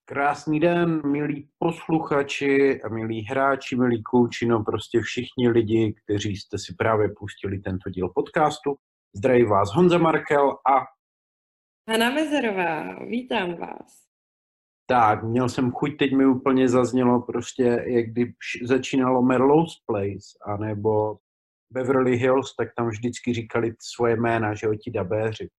Krásný den, milí posluchači a milí hráči, milí kouči, no prostě všichni lidi, kteří jste si právě pustili tento díl podcastu. Zdraví vás Honza Markel a Hana Mezerová, vítám vás. tak, měl jsem chuť, teď mi úplně zaznělo prostě, jak když začínalo Melrose Place, anebo Beverly Hills, tak tam vždycky říkali svoje jména, že ti dabéři.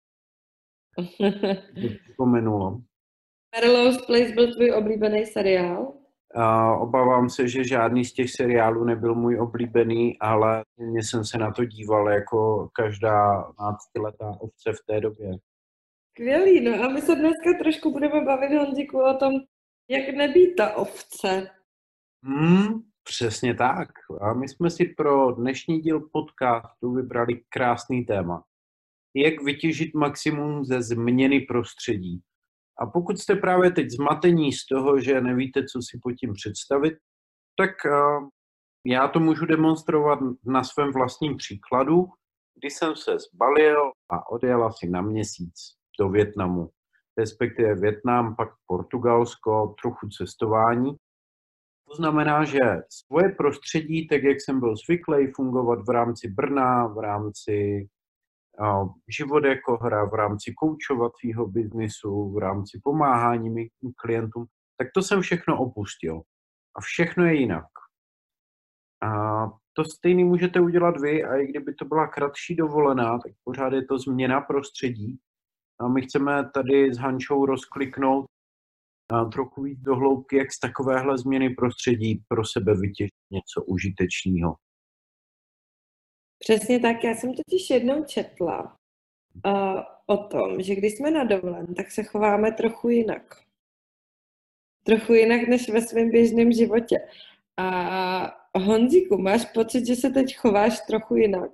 To připomenulo. Melrose Place byl tvůj oblíbený seriál? Obávám se, že žádný z těch seriálů nebyl můj oblíbený, ale mě jsem se na to díval jako každá 15letá ovce v té době. Skvělý, no a my se dneska trošku budeme bavit, Honzíku, o tom, jak nebýt ta ovce. Přesně tak. A my jsme si pro dnešní díl podcastu vybrali krásný téma. Jak vytěžit maximum ze změny prostředí. A pokud jste právě teď zmatení z toho, že nevíte, co si pod tím představit, tak já to můžu demonstrovat na svém vlastním příkladu, kdy jsem se zbalil a odjel asi na měsíc do Vietnamu. Respektive Vietnam, pak Portugalsko, trochu cestování. To znamená, že svoje prostředí, tak jak jsem byl zvyklý fungovat v rámci Brna, v rámci život jako hra, v rámci koučovacího biznisu, v rámci pomáhání mým klientům, tak to jsem všechno opustil. A všechno je jinak. A to stejný můžete udělat vy, a i kdyby to byla kratší dovolená, tak pořád je to změna prostředí. A my chceme tady s Hančou rozkliknout trochu víc do hloubky, jak z takovéhle změny prostředí pro sebe vytěžit něco užitečného. Přesně tak, já jsem totiž jednou četla o tom, že když jsme na dovolen, tak se chováme trochu jinak. Trochu jinak než ve svém běžném životě. A Honzíku, máš pocit, že se teď chováš trochu jinak?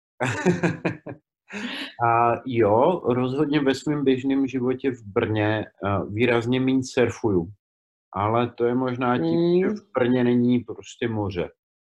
A jo, rozhodně ve svém běžném životě v Brně výrazně méně surfuju. Ale to je možná tím, že v Brně není prostě moře.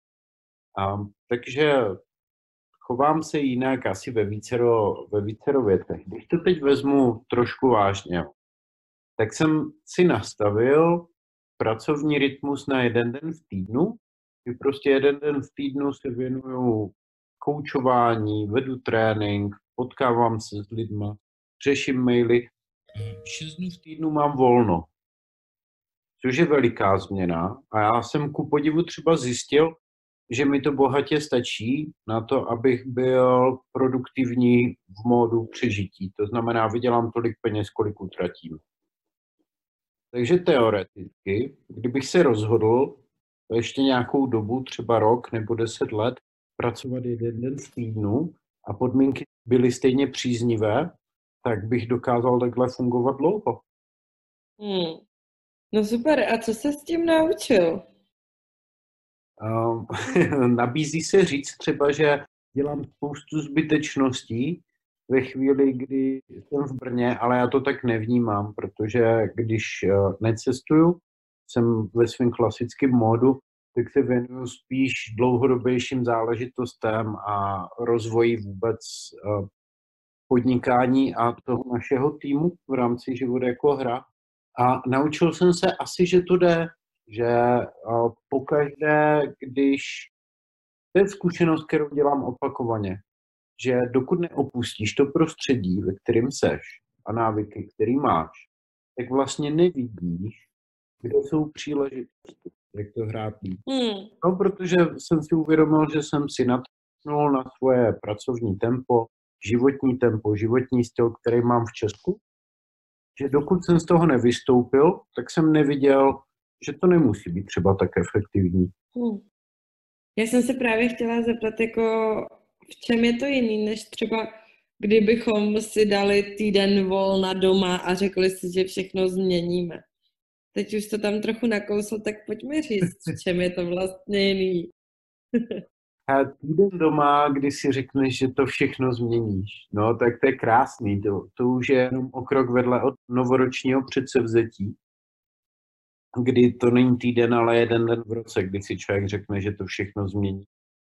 Takže chovám se jinak asi ve vícero věcech. Když to teď vezmu trošku vážně, tak jsem si nastavil pracovní rytmus na jeden den v týdnu, kdy prostě jeden den v týdnu se věnuju koučování, vedu trénink, potkávám se s lidma, řeším maily. 6 dnů v týdnu mám volno, což je veliká změna. A já jsem ku podivu třeba zjistil, že mi to bohatě stačí na to, abych byl produktivní v módu přežití. To znamená, vydělám tolik peněz, kolik utratím. Takže teoreticky, kdybych se rozhodl ještě nějakou dobu, třeba rok nebo 10 let, pracovat jeden den v týdnu a podmínky byly stejně příznivé, tak bych dokázal takhle fungovat dlouho. No super, a co se s tím naučil? Nabízí se říct třeba, že dělám spoustu zbytečností ve chvíli, kdy jsem v Brně, ale já to tak nevnímám, protože když necestuju, jsem ve svém klasickém módu, tak se věnuju spíš dlouhodobějším záležitostem a rozvoji vůbec podnikání a toho našeho týmu v rámci Život jako hra. A naučil jsem se asi, že to jde, že pokaždé, když to je zkušenost, kterou dělám opakovaně, že dokud neopustíš to prostředí, ve kterém seš a návyky, který máš, tak vlastně nevidíš, kde jsou příležitosti, jak to hrát líp. No, protože jsem si uvědomil, že jsem si natknul na svoje pracovní tempo, životní styl, který mám v Česku, že dokud jsem z toho nevystoupil, tak jsem neviděl, že to nemusí být třeba tak efektivní. Já jsem se právě chtěla zeptat, jako v čem je to jiný, než třeba kdybychom si dali týden volna doma a řekli si, že všechno změníme. Teď už to tam trochu nakousl, tak pojďme říct, v čem je to vlastně jiný. A týden doma, kdy si řekneš, že to všechno změníš, no tak to je krásný, to už je jenom o krok vedle od novoročního předsevzetí, kdy to není týden, ale jeden den v roce, kdy si člověk řekne, že to všechno změní.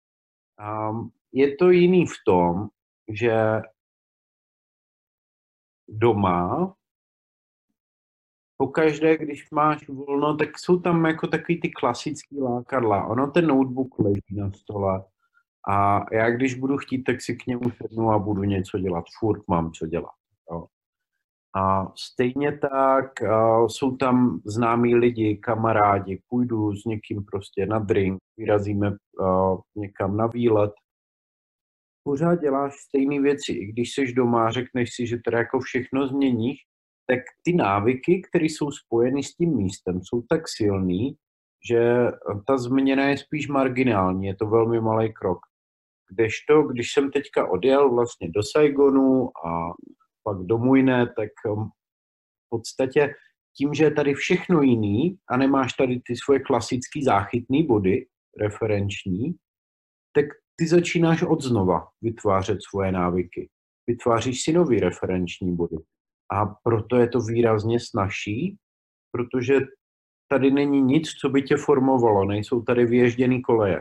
Je to jiný v tom, že doma pokaždé, když máš volno, tak jsou tam jako takový ty klasický lákadla. Ono, ten notebook leží na stole a já když budu chtít, tak si k němu sednu a budu něco dělat. Furt mám co dělat. Jo. A stejně tak jsou tam známí lidi, kamarádi, půjdu s někým prostě na drink, vyrazíme někam na výlet. Pořád děláš stejné věci, i když jsi doma a řekneš si, že teda jako všechno změníš, tak ty návyky, které jsou spojeny s tím místem, jsou tak silný, že ta změna je spíš marginální, je to velmi malý krok. Kdežto, když jsem teďka odjel vlastně do Saigonu a pak do Mujne, tak v podstatě tím, že je tady všechno jiný a nemáš tady ty svoje klasické záchytné body, referenční, tak ty začínáš od znova vytvářet svoje návyky. Vytváříš si nový referenční body. A proto je to výrazně snazší, protože tady není nic, co by tě formovalo, nejsou tady vyježděný koleje.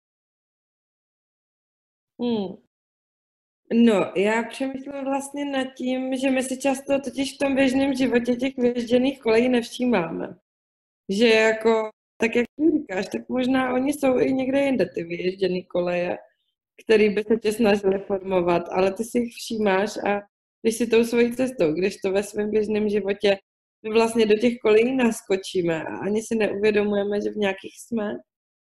No, já přemýšlím vlastně nad tím, že my si často totiž v tom běžném životě těch vyježděných kolejí nevšímáme. Že jako, tak jak ty říkáš, tak možná oni jsou i někde jinde, ty vyježděný koleje, který by se tě snažili formovat, ale ty si jich všímáš a když si tou svojí cestou, když to ve svém běžném životě my vlastně do těch kolejí naskočíme a ani si neuvědomujeme, že v nějakých jsme.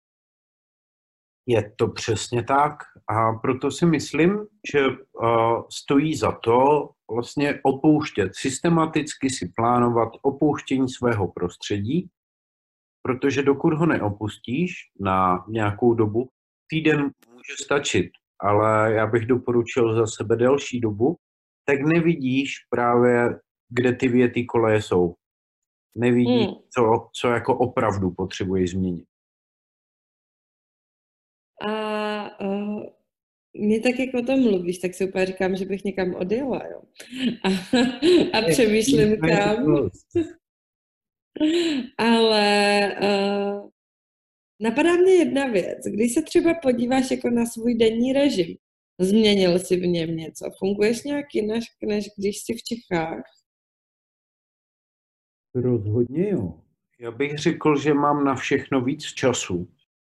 Je to přesně tak a proto si myslím, že stojí za to vlastně opouštět, systematicky si plánovat opouštění svého prostředí, protože dokud ho neopustíš na nějakou dobu, týden může stačit, ale já bych doporučil za sebe delší dobu, tak nevidíš právě, kde ty věty koleje jsou. Nevidíš, co jako opravdu potřebuješ změnit. A mě tak, jak o tom mluvíš, tak si úplně říkám, že bych někam odjela, jo. A přemýšlím kam. Ale napadá mě jedna věc. Když se třeba podíváš jako na svůj denní režim, změnil jsi v něm něco? Funguješ nějak jinak, než když jsi v Čechách? Rozhodně jo. Já bych řekl, že mám na všechno víc času.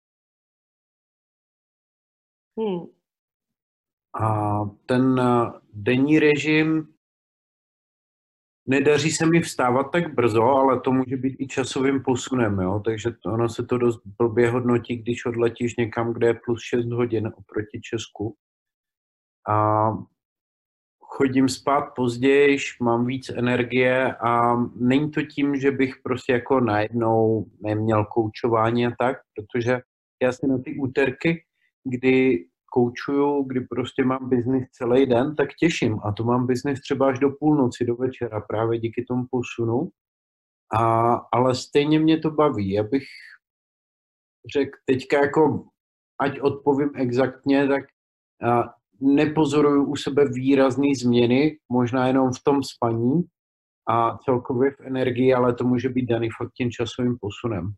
A ten denní režim, nedaří se mi vstávat tak brzo, ale to může být i časovým posunem, jo? Takže ono se to dost blbě hodnotí, když odletíš někam, kde je plus 6 hodin oproti Česku. A chodím spát později, mám víc energie a není to tím, že bych prostě jako najednou neměl koučování a tak, protože já si na ty úterky, kdy koučuju, kdy prostě mám biznis celý den, tak těším. A to mám biznis třeba až do půlnoci, do večera, právě díky tomu posunu. Ale stejně mě to baví. Já bych řekl teďka jako, ať odpovím exaktně, tak nepozoruju u sebe výrazné změny, možná jenom v tom spaní a celkově v energii, ale to může být daný fakt tím časovým posunem.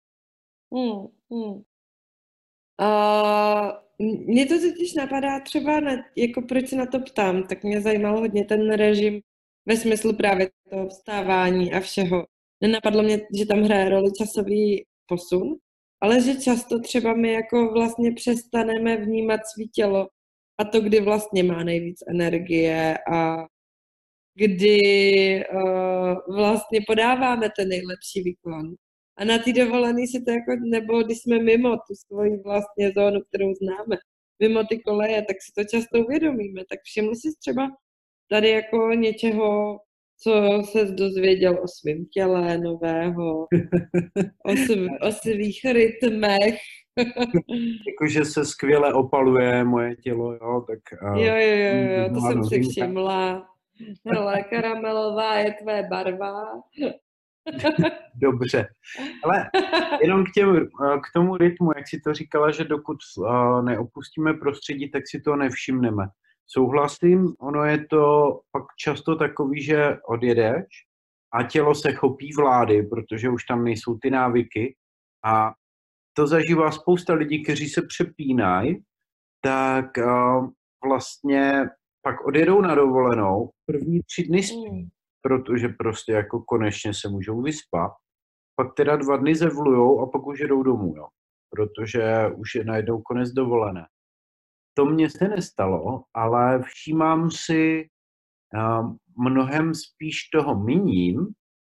Mně to totiž napadá třeba, jako proč se na to ptám, tak mě zajímal hodně ten režim ve smyslu právě toho vstávání a všeho. Nenapadlo mě, že tam hraje roli časový posun, ale že často třeba my jako vlastně přestaneme vnímat svý tělo a to, kdy vlastně má nejvíc energie a kdy vlastně podáváme ten nejlepší výkon. A na té dovolené si to jako, nebo když jsme mimo tu svoji vlastně zónu, kterou známe, mimo ty koleje, tak si to často uvědomíme. Tak všiml jsi třeba tady jako něčeho, co ses dozvěděl o svém těle nového, o svých rytmech. Jakože se skvěle opaluje moje tělo, jo, tak... Jo, to jsem si všimla. Hele, karamelová je tvé barva. Dobře. Ale jenom k tomu rytmu, jak si to říkala, že dokud neopustíme prostředí, tak si to nevšimneme. Souhlasím, ono je to pak často takový, že odjedeš a tělo se chopí vlády, protože už tam nejsou ty návyky a to zažívá spousta lidí, kteří se přepínají, tak vlastně pak odjedou na dovolenou, první 3 dny spí protože prostě jako konečně se můžou vyspat. Pak teda 2 dny zevlujou a pak už jedou domů, jo. Protože už je najednou konec dovolené. To mně se nestalo, ale všímám si mnohem spíš toho míním,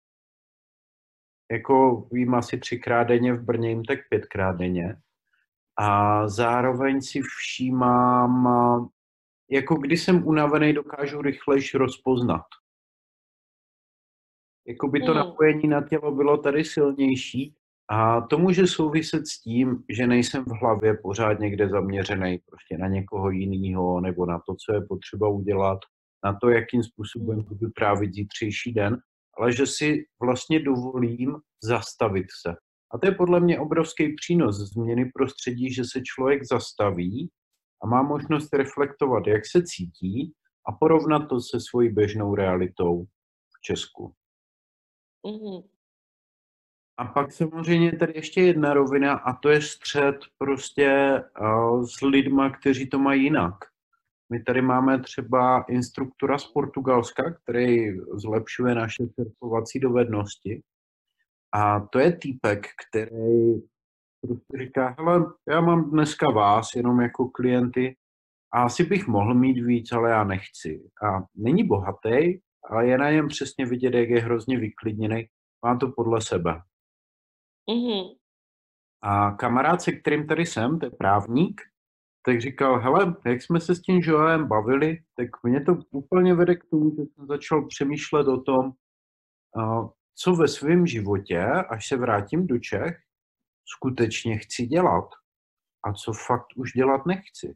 jako jím asi 3krát denně, v Brně jim tak 5krát denně. A zároveň si všímám, jako když jsem unavený, dokážu rychlejš rozpoznat. Jako by to napojení na tělo bylo tady silnější a to může souviset s tím, že nejsem v hlavě pořád někde zaměřený prostě na někoho jiného nebo na to, co je potřeba udělat, na to, jakým způsobem budu trávit zítřejší den, ale že si vlastně dovolím zastavit se. A to je podle mě obrovský přínos změny prostředí, že se člověk zastaví a má možnost reflektovat, jak se cítí a porovnat to se svojí běžnou realitou v Česku. A pak samozřejmě tady ještě jedna rovina a to je střet prostě s lidma, kteří to mají jinak. My tady máme třeba instruktora z Portugalska, který zlepšuje naše surfovací dovednosti. A to je týpek, který prostě říká, hele, já mám dneska vás jenom jako klienty a asi bych mohl mít víc, ale já nechci. A není bohatý, ale je na něm přesně vidět, jak je hrozně vyklidněný. Má to podle sebe. A kamarád, se kterým tady jsem, to je právník, tak říkal, hele, jak jsme se s tím Joelem bavili, tak mě to úplně vede k tomu, že jsem začal přemýšlet o tom, co ve svém životě, až se vrátím do Čech, skutečně chci dělat a co fakt už dělat nechci.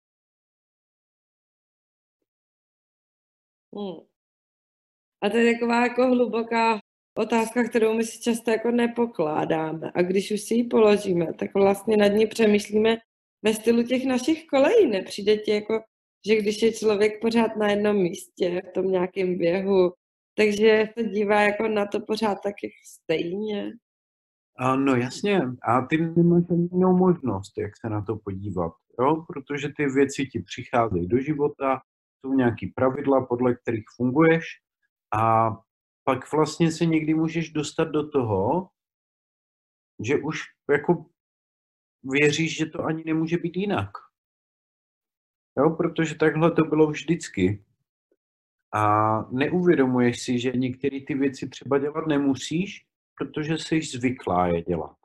A to je taková jako hluboká otázka, kterou my si často jako nepokládáme. A když už si ji položíme, tak vlastně nad ní přemýšlíme ve stylu těch našich kolejí. Nepřijde ti jako, že když je člověk pořád na jednom místě, v tom nějakém běhu, takže se dívá jako na to pořád tak stejně? No jasně, a ty nemáš ani jinou možnost, jak se na to podívat, jo? Protože ty věci ti přicházejí do života, jsou nějaký pravidla, podle kterých funguješ a pak vlastně se někdy můžeš dostat do toho, že už jako věříš, že to ani nemůže být jinak. Jo, protože takhle to bylo vždycky. A neuvědomuješ si, že některé ty věci třeba dělat nemusíš, protože jsi zvyklá je dělat.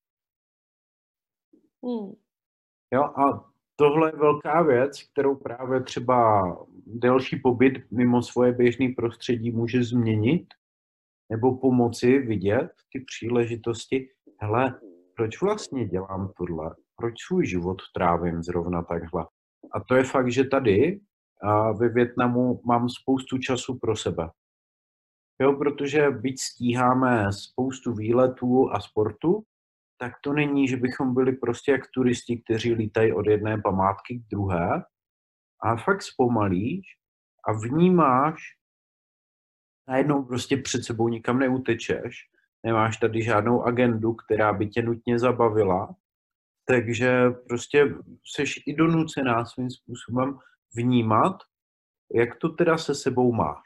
Jo, a tohle je velká věc, kterou právě třeba delší pobyt mimo svoje běžné prostředí může změnit nebo pomoci vidět ty příležitosti. Hele, proč vlastně dělám tohle? Proč svůj život trávím zrovna takhle? A to je fakt, že tady ve Vietnamu mám spoustu času pro sebe. Jo, protože byť stíháme spoustu výletů a sportu, tak to není, že bychom byli prostě jak turisti, kteří lítají od jedné památky k druhé, a fakt zpomalíš a vnímáš, najednou prostě před sebou nikam neutečeš, nemáš tady žádnou agendu, která by tě nutně zabavila, takže prostě seš i donucená svým způsobem vnímat, jak to teda se sebou máš.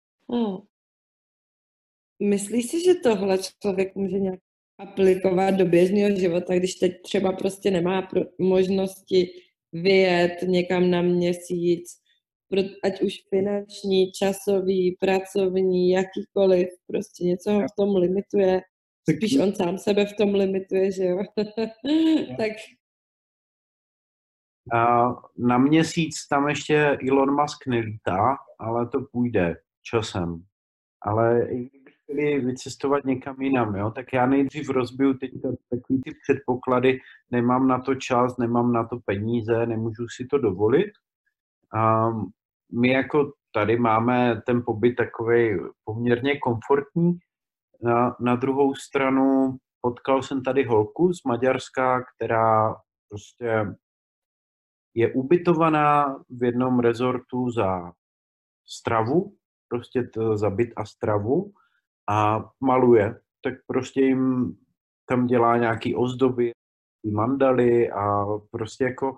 Myslíš si, že tohle člověk může nějak aplikovat do běžného života, když teď třeba prostě nemá možnosti vyjet někam na měsíc, ať už finanční, časový, pracovní, jakýkoliv, prostě něco ho v tom limituje, spíš on sám sebe v tom limituje, že jo? Tak. Na měsíc tam ještě Elon Musk nelítá, ale to půjde časem. Ale kdyby chtěli vycestovat někam jinam, jo, tak já nejdřív rozbiju teď takový ty předpoklady, nemám na to čas, nemám na to peníze, nemůžu si to dovolit. My jako tady máme ten pobyt takovej poměrně komfortní. Na druhou stranu potkal jsem tady holku z Maďarska, která prostě je ubytovaná v jednom rezortu za stravu, prostě za byt a stravu a maluje. Tak prostě jim tam dělá nějaký ozdoby, mandaly a prostě jako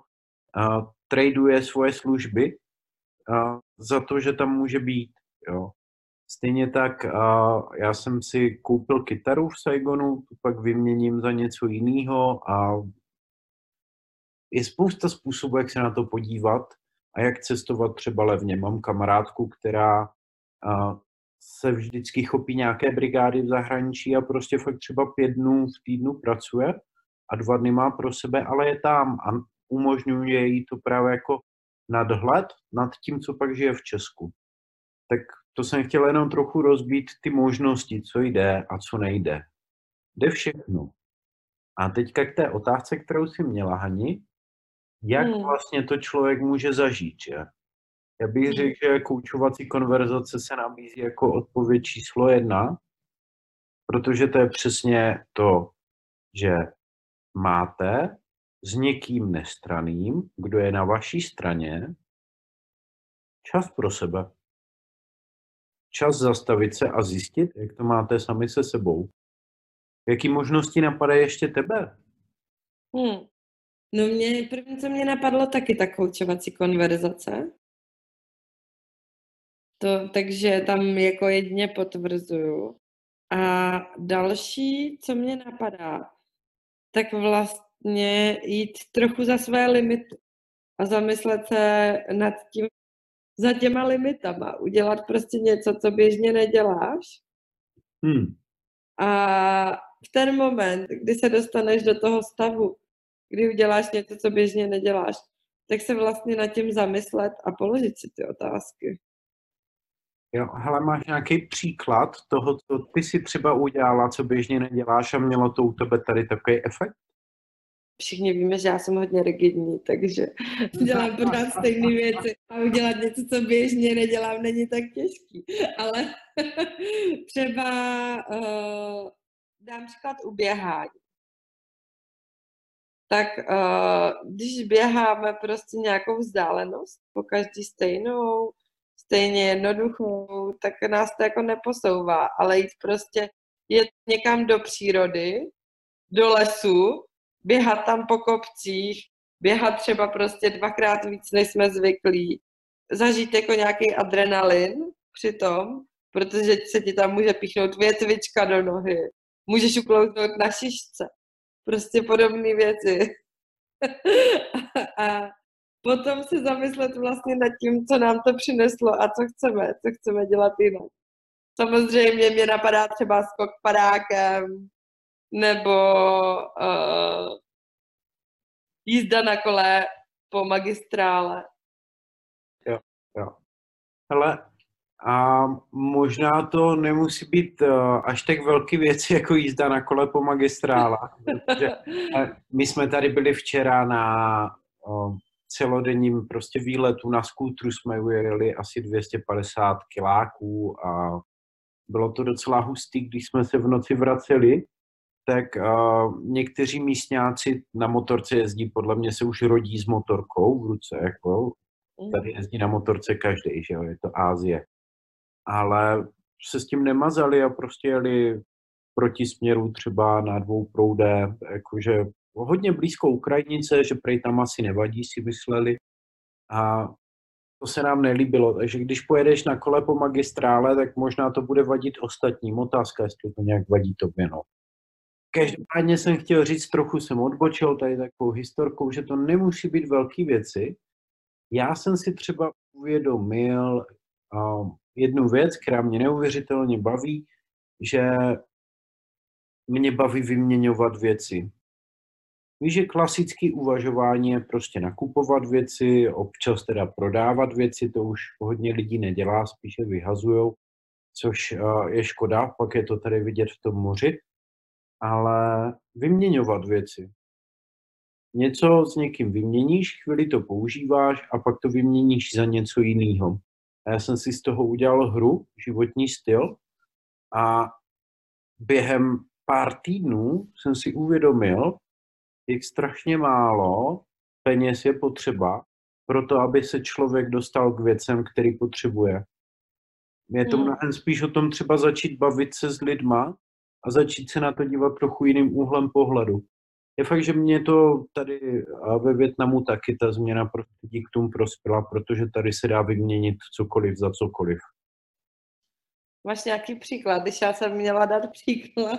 traduje svoje služby za to, že tam může být. Jo. Stejně tak já jsem si koupil kytaru v Saigonu, tu pak vyměním za něco jiného a je spousta způsobů, jak se na to podívat a jak cestovat třeba levně. Mám kamarádku, která se vždycky chopí nějaké brigády v zahraničí a prostě fakt třeba 5 dnů v týdnu pracuje a 2 dny má pro sebe, ale je tam a umožňuje jí to právě jako nadhled nad tím, co pak žije v Česku. Tak to jsem chtěl jenom trochu rozbít ty možnosti, co jde a co nejde. Jde všechno. A teďka k té otázce, kterou jsi měla, Hani, jak vlastně to člověk může zažít, že? Já bych řekl, že koučovací konverzace se nabízí jako odpověď číslo 1, protože to je přesně to, že máte s někým nestraným, kdo je na vaší straně, čas pro sebe. Čas zastavit se a zjistit, jak to máte sami se sebou. Jaký možnosti napadají ještě tebe? No první, co mě napadlo, taky ta koučovací konverzace. Takže tam jako jedině potvrzuju. A další, co mě napadá, tak vlastně jít trochu za své limity a zamyslet se nad tím, za těma limitama, udělat prostě něco, co běžně neděláš. A v ten moment, kdy se dostaneš do toho stavu, kdy uděláš něco, co běžně neděláš, tak se vlastně nad tím zamyslet a položit si ty otázky. Jo, hele, máš nějaký příklad toho, co ty si třeba udělala, co běžně neděláš a mělo to u tebe tady takový efekt? Všichni víme, že já jsem hodně rigidní, takže dělám pořád stejné věci a udělat něco, co běžně nedělám, není tak těžký. Ale třeba dám příklad u běhání. Tak když běháme prostě nějakou vzdálenost, po každý stejnou, stejně jednoduchou, tak nás to jako neposouvá, ale jít prostě jet někam do přírody, do lesu, běhat tam po kopcích, běhat třeba prostě 2krát víc, než jsme zvyklí, zažít jako nějaký adrenalin přitom, protože se ti tam může píchnout větvička do nohy, můžeš uklouznout na šišce, prostě podobné věci. A potom se zamyslet vlastně nad tím, co nám to přineslo a co chceme dělat jinak. Samozřejmě mě napadá třeba skok padákem, nebo jízda na kole po magistrále. Jo. Hele, a možná to nemusí být až tak velký věci, jako jízda na kole po magistrále. My jsme tady byli včera na celodenním prostě výletu na skútru, jsme ujeli asi 250 kiláků a bylo to docela hustý, když jsme se v noci vraceli, tak někteří místňáci na motorce jezdí, podle mě se už rodí s motorkou v ruce, jako tady jezdí na motorce každý, že jo, je to Asie. Ale se s tím nemazali a prostě jeli proti směru třeba na dvouproude, jakože hodně blízko Ukrajinice, že prej tam asi nevadí, si mysleli. A to se nám nelíbilo, takže když pojedeš na kole po magistrále, tak možná to bude vadit ostatním. Otázka, jestli to nějak vadí tobě, no. Každopádně jsem chtěl říct, trochu jsem odbočil tady takovou historkou, že to nemusí být velké věci. Já jsem si třeba uvědomil jednu věc, která mě neuvěřitelně baví, že mě baví vyměňovat věci. Víš, že klasické uvažování je prostě nakupovat věci, občas teda prodávat věci, to už hodně lidí nedělá, spíše vyhazujou, což je škoda, pak je to tady vidět v tom moři, ale vyměňovat věci. Něco s někým vyměníš, chvíli to používáš a pak to vyměníš za něco jiného. A já jsem si z toho udělal hru, životní styl a během pár týdnů jsem si uvědomil, jak strašně málo peněz je potřeba pro to, aby se člověk dostal k věcem, který potřebuje. Je to mnohem spíš o tom třeba začít bavit se s lidma a začít se na to dívat trochu jiným úhlem pohledu. Je fakt, že mě to tady ve Vietnamu taky ta změna prostředí k tomu prospěla, protože tady se dá vyměnit cokoliv za cokoliv. Máš nějaký příklad, když já jsem měla dát příklad?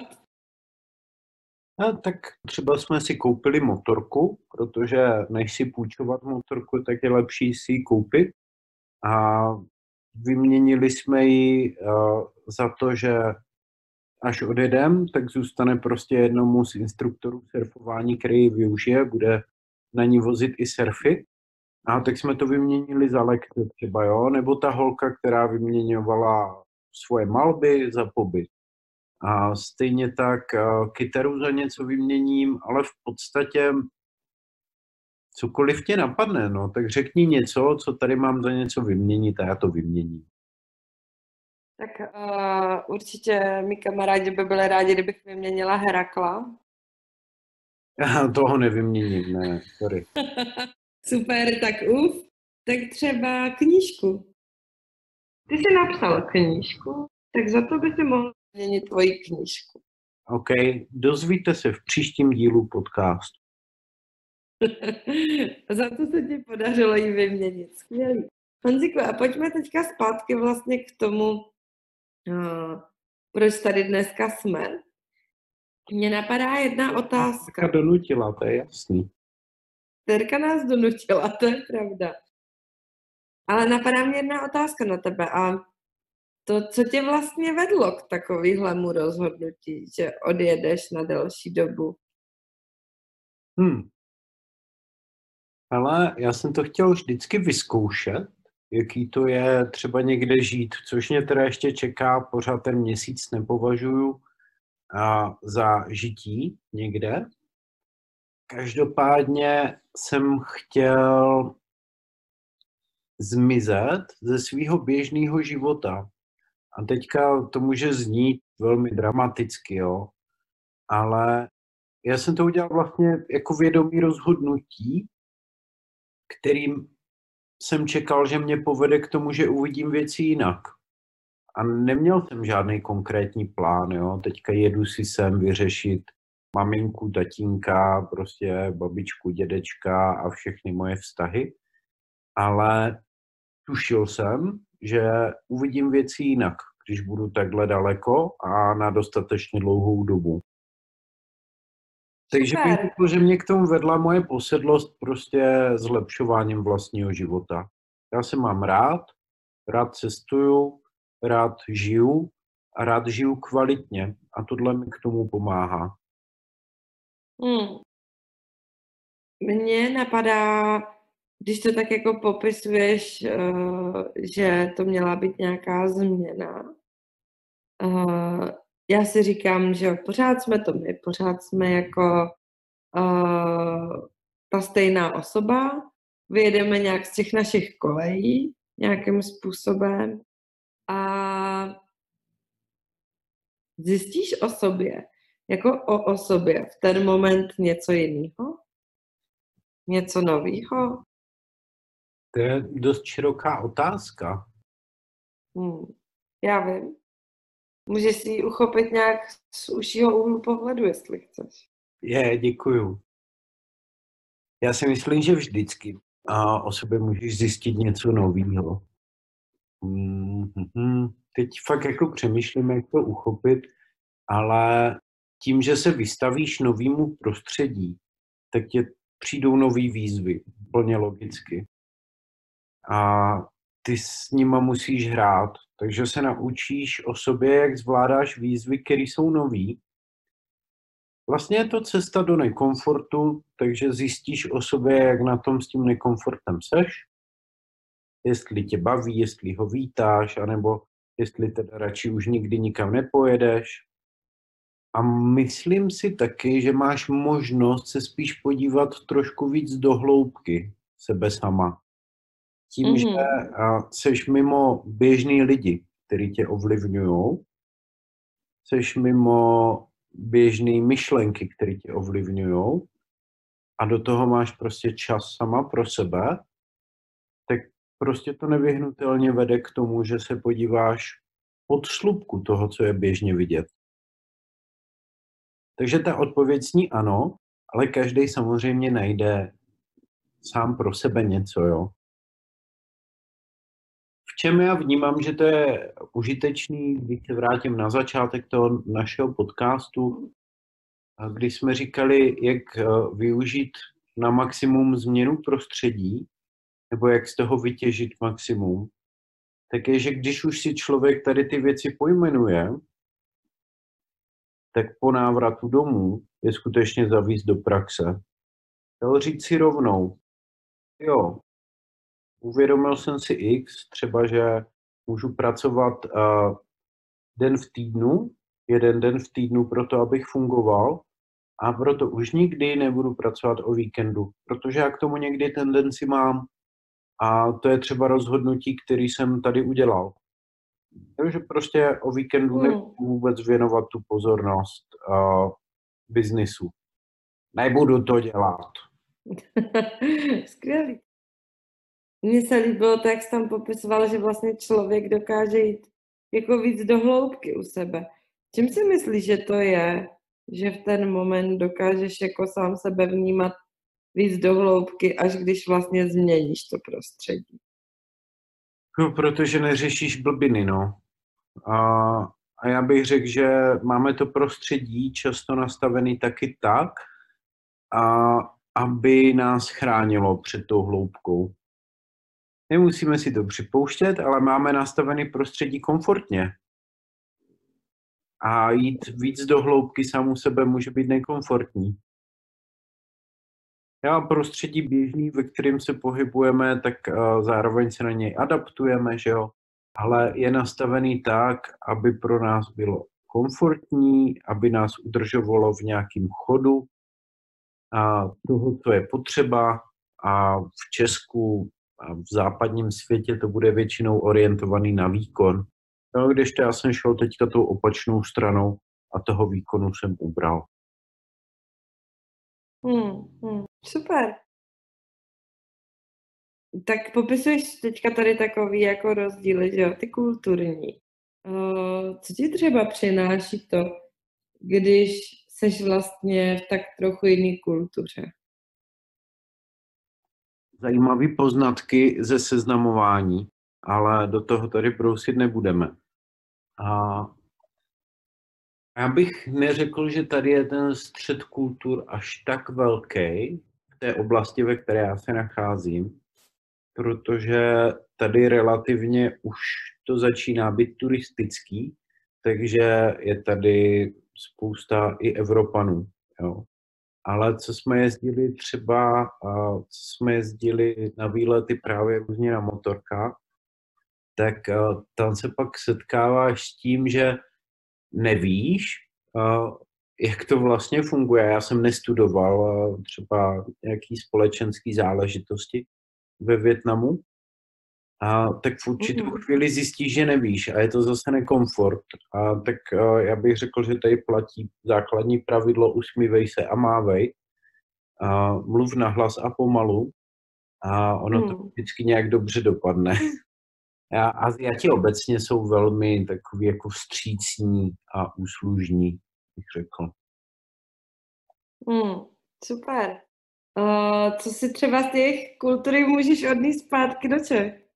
A tak třeba jsme si koupili motorku, protože než si půjčovat motorku, tak je lepší si ji koupit. A vyměnili jsme ji za to, že až odjedem, tak zůstane prostě jednomu z instruktorů surfování, který ji využije, bude na ní vozit i surfy. A tak jsme to vyměnili za lekce třeba, jo, nebo ta holka, která vyměňovala svoje malby za pobyt. A stejně tak kytaru za něco vyměním, ale v podstatě cokoliv tě napadne, no, tak řekni něco, co tady mám za něco vyměnit a já to vyměním. Tak určitě mi kamarádi by byli rádi, kdybych vyměnila Herakla. Já toho nevyměním, ne, sorry. Super, tak tak třeba knížku. Ty jsi napsal knížku, tak za to by si mohl vyměnit tvoji knížku. OK, dozvíte se v příštím dílu podcastu. Za to se ti podařilo ji vyměnit. Skvělý. Honzíku, a pojďme teďka zpátky vlastně k tomu, proč tady dneska jsme. Mně napadá jedna otázka. Terka donutila, to je jasný. Terka nás donutila, to je pravda. Ale napadá mě jedna otázka na tebe. A to, co tě vlastně vedlo k takovému rozhodnutí, že odjedeš na delší dobu? Ale já jsem to chtěl vždycky vyzkoušet, jaký to je třeba někde žít, což mě teda ještě čeká, pořád ten měsíc nepovažuju za žití někde. Každopádně jsem chtěl zmizet ze svého běžného života. A teďka to může znít velmi dramaticky, jo. Ale já jsem to udělal vlastně jako vědomý rozhodnutí, kterým jsem čekal, že mě povede k tomu, že uvidím věci jinak. A neměl jsem žádný konkrétní plán, jo. Teďka jedu si sem vyřešit maminku, tatínka, prostě babičku, dědečka a všechny moje vztahy. Ale tušil jsem, že uvidím věci jinak, když budu takhle daleko a na dostatečně dlouhou dobu. Takže bych řekl, že mě k tomu vedla moje posedlost prostě zlepšováním vlastního života. Já se mám rád cestuju, rád žiju a rád žiju kvalitně a tohle mi k tomu pomáhá. Mně napadá, když to tak jako popisuješ, že to měla být nějaká změna. Já si říkám, že pořád jsme to my, pořád jsme jako ta stejná osoba, vyjedeme nějak z těch našich kolejí nějakým způsobem a zjistíš o sobě, jako o sobě v ten moment něco jiného? Něco nového? To je dost široká otázka. Já vím. Můžeš si ji uchopit nějak z užšího úhlu pohledu, jestli chceš. Děkuju. Já si myslím, že vždycky o sobě můžeš zjistit něco nového. Teď fakt jako přemýšlím, jak to uchopit, ale tím, že se vystavíš novému prostředí, tak tě přijdou nový výzvy, plně logicky. A ty s nima musíš hrát, takže se naučíš o sobě, jak zvládáš výzvy, které jsou nový. Vlastně je to cesta do nekomfortu, takže zjistíš o sobě, jak na tom s tím nekomfortem seš, jestli tě baví, jestli ho vítáš, anebo jestli teda radši už nikdy nikam nepojedeš. A myslím si taky, že máš možnost se spíš podívat trošku víc do hloubky sebe sama. Tím, že seš mimo běžný lidi, který tě ovlivňují, seš mimo běžný myšlenky, které tě ovlivňují a do toho máš prostě čas sama pro sebe, tak prostě to nevyhnutelně vede k tomu, že se podíváš pod šlupku toho, co je běžně vidět. Takže ta odpověď zní ano, ale každý samozřejmě najde sám pro sebe něco, jo. v čem já vnímám, že to je užitečný, když se vrátím na začátek toho našeho podcastu, kdy jsme říkali, jak využít na maximum změnu prostředí, nebo jak z toho vytěžit maximum, tak je, že když už si člověk tady ty věci pojmenuje, tak po návratu domů je skutečně zavíst do praxe. Chtěl říct si rovnou, jo, uvědomil jsem si X, třeba, že můžu pracovat den v týdnu, jeden den v týdnu pro to, abych fungoval, a proto už nikdy nebudu pracovat o víkendu, protože já k tomu někdy tendenci mám. A to je třeba rozhodnutí, který jsem tady udělal. Takže prostě o víkendu nebudu vůbec věnovat tu pozornost biznisu. Nebudu to dělat. Skvělý. Mně se líbilo, tak jsi tam popisoval, že vlastně člověk dokáže jít jako víc do hloubky u sebe. Čím si myslíš, že to je, že v ten moment dokážeš jako sám sebe vnímat víc do hloubky, až když vlastně změníš to prostředí? No, protože neřešíš blbiny, no. A já bych řekl, že máme to prostředí často nastavený taky tak, aby nás chránilo před tou hloubkou. Nemusíme si to připouštět, ale máme nastavený prostředí komfortně. A jít víc do hloubky sám u sebe může být nekomfortní. Já prostředí běžný, ve kterém se pohybujeme, tak zároveň se na něj adaptujeme, že jo? Ale je nastavený tak, aby pro nás bylo komfortní, aby nás udržovalo v nějakém chodu a toho, co je potřeba. A v Česku a v západním světě to bude většinou orientovaný na výkon. No, kdežto já jsem šel teďka tou opačnou stranou a toho výkonu jsem ubral. Super. Tak popisuješ teďka tady takový jako rozdíly, že jo, ty kulturní. Co ti třeba přináší to, když seš vlastně v tak trochu jiný kultuře? Zajímavý poznatky ze seznamování, ale do toho tady brousit nebudeme. A já bych neřekl, že tady je ten střed kultur až tak velký v té oblasti, ve které já se nacházím, protože tady relativně už to začíná být turistický, takže je tady spousta i Evropanů. Jo. Ale co jsme jezdili na výlety právě různě na motorkách, tak tam se pak setkáváš s tím, že nevíš, jak to vlastně funguje. Já jsem nestudoval třeba nějaký společenský záležitosti ve Vietnamu, tak v určitou chvíli zjistíš, že nevíš a je to zase nekomfort. Tak já bych řekl, že tady platí základní pravidlo usmívej se a mávej. Mluv nahlas a pomalu a ono to vždycky nějak dobře dopadne. Asiati obecně jsou velmi takový jako vstřícní a úslužní, bych řekl. Super. Co si třeba z těch kultury můžeš odnést zpátky do Čech?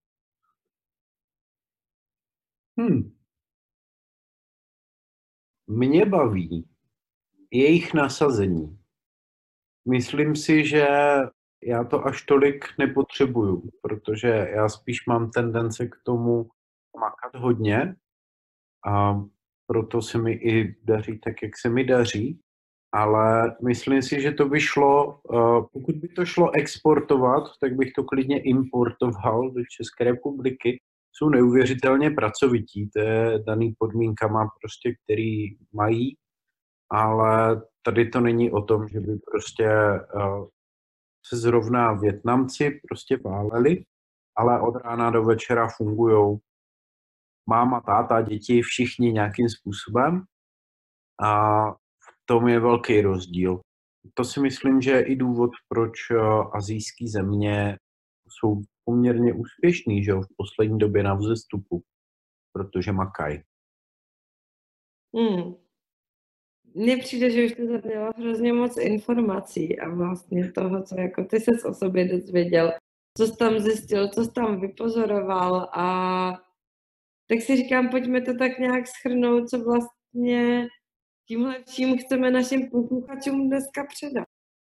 Mě baví jejich nasazení. Myslím si, že já to až tolik nepotřebuju, protože já spíš mám tendence k tomu makat hodně a proto se mi i daří tak, jak se mi daří. Ale myslím si, že to by šlo, pokud by to šlo exportovat, tak bych to klidně importoval do České republiky. Jsou neuvěřitelně pracovití, to je daný podmínkama prostě, který mají, ale tady to není o tom, že by prostě se zrovna Vietnamci prostě váleli, ale od rána do večera fungujou máma, táta, děti, všichni nějakým způsobem a v tom je velký rozdíl. To si myslím, že je i důvod, proč asijské země jsou poměrně úspěšný, že jo, v poslední době na vzestupu, protože makají. Mně přijde, že už to zadělalo hrozně moc informací a vlastně toho, co jako ty ses o sobě dozvěděl, co jsi tam zjistil, co jsi tam vypozoroval a tak si říkám, pojďme to tak nějak shrnout, co vlastně tímhle vším chceme našim posluchačům dneska předat.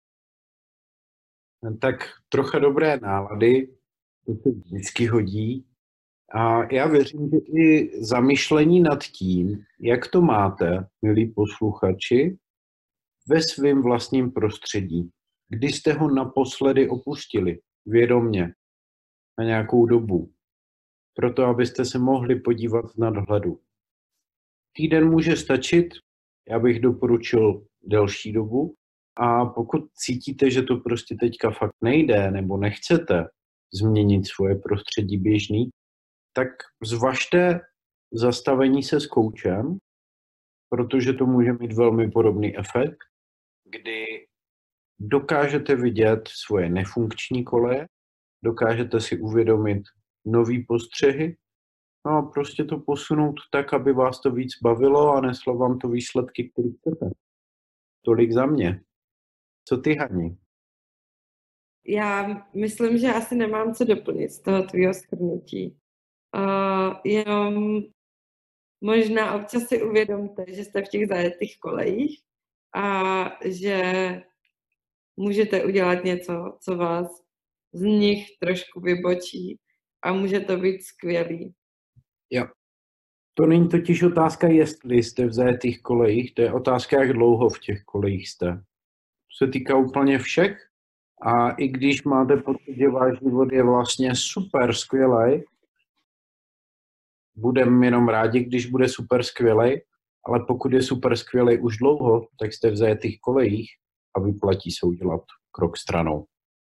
Tak trocha dobré nálady, to se vždycky hodí. A já věřím, že i zamyšlení nad tím, jak to máte, milí posluchači, ve svém vlastním prostředí. Kdy jste ho naposledy opustili vědomně na nějakou dobu, proto abyste se mohli podívat z nadhledu. Týden může stačit, já bych doporučil delší dobu, a pokud cítíte, že to prostě teďka fakt nejde nebo nechcete změnit svoje prostředí běžný, tak zvažte zastavení se s koučem, protože to může mít velmi podobný efekt, kdy dokážete vidět svoje nefunkční koleje, dokážete si uvědomit nový postřehy, no a prostě to posunout tak, aby vás to víc bavilo a neslo vám to výsledky, které chcete. Tolik za mě. Co ty, Hani? Já myslím, že asi nemám co doplnit z toho tvýho shrnutí. Jenom možná občas si uvědomte, že jste v těch zajetých kolejích a že můžete udělat něco, co vás z nich trošku vybočí a může to být skvělý. Jo. To není totiž otázka, jestli jste v zajetých kolejích, to je otázka, jak dlouho v těch kolejích jste. To se týká úplně všech a i když máte pocit, že váš život je vlastně super skvělej, budeme jenom rádi, když bude super skvělej, ale pokud je super skvělej už dlouho, tak jste v zajetých kolejích a vyplatí se udělat krok stranou.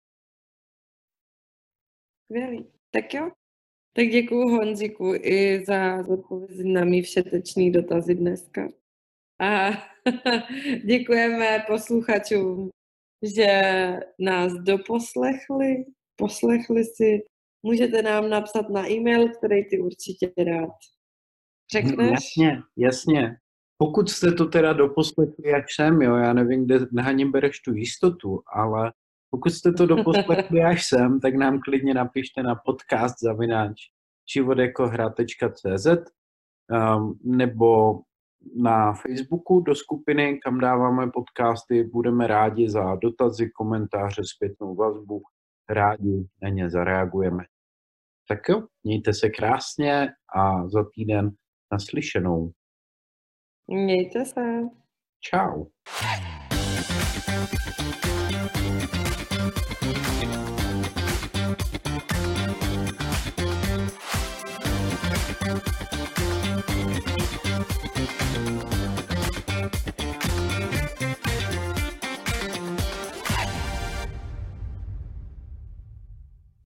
Skvělý. Tak jo. Tak děkuju Honziku i za zodpovězení na mý všetečný dotazy dneska. A děkujeme posluchačům, že nás poslechli si. Můžete nám napsat na e-mail, který ty určitě rád řekneš. Jasně. Pokud jste to teda doposlechli, jak jsem, jo, já nevím, kde na Haně bereš tu jistotu, ale pokud jste to doposlechli až sem, tak nám klidně napište na podcast@životjakohra.cz nebo na Facebooku do skupiny, kam dáváme podcasty. Budeme rádi za dotazy, komentáře, zpětnou vazbu. Rádi na ně zareagujeme. Tak jo, mějte se krásně a za týden naslyšenou. Mějte se. Čau.